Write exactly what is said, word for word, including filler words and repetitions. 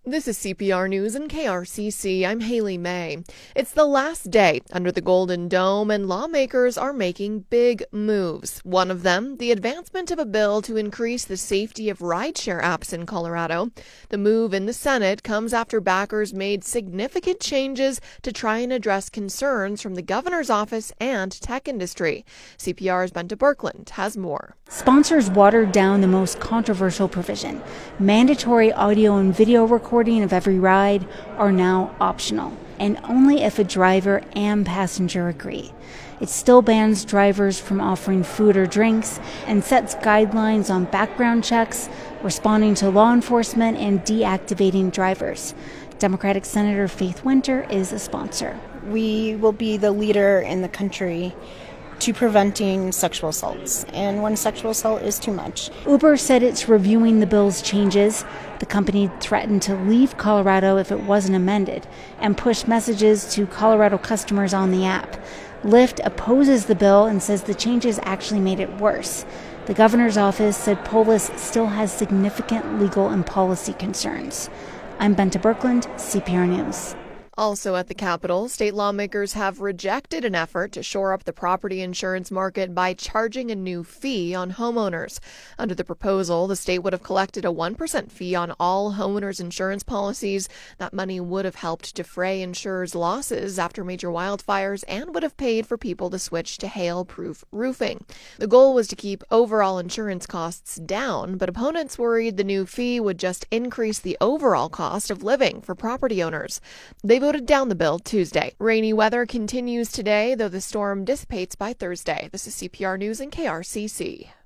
This is C P R News and K R C C. I'm Haley May. It's the last day under the Golden Dome, and lawmakers are making big moves. One of them, the advancement of a bill to increase the safety of rideshare apps in Colorado. The move in the Senate comes after backers made significant changes to try and address concerns from the governor's office and tech industry. C P R's Benta Birkeland has more. Sponsors watered down the most controversial provision. Mandatory audio and video recording of every ride are now optional, and only if a driver and passenger agree. It still bans drivers from offering food or drinks and sets guidelines on background checks, responding to law enforcement, and deactivating drivers. Democratic Senator Faith Winter is a sponsor. We will be the leader in the country to preventing sexual assaults, and when sexual assault is too much. Uber said it's reviewing the bill's changes. The company threatened to leave Colorado if it wasn't amended and push messages to Colorado customers on the app. Lyft opposes the bill and says the changes actually made it worse. The governor's office said Polis still has significant legal and policy concerns. I'm Benta Birkeland, C P R News. Also at the Capitol, state lawmakers have rejected an effort to shore up the property insurance market by charging a new fee on homeowners. Under the proposal, the state would have collected a one percent fee on all homeowners insurance policies. That money would have helped defray insurers' losses after major wildfires and would have paid for people to switch to hail-proof roofing. The goal was to keep overall insurance costs down, but opponents worried the new fee would just increase the overall cost of living for property owners. They voted down the bill Tuesday. Rainy weather continues today, though the storm dissipates by Thursday. This is C P R News and K R C C.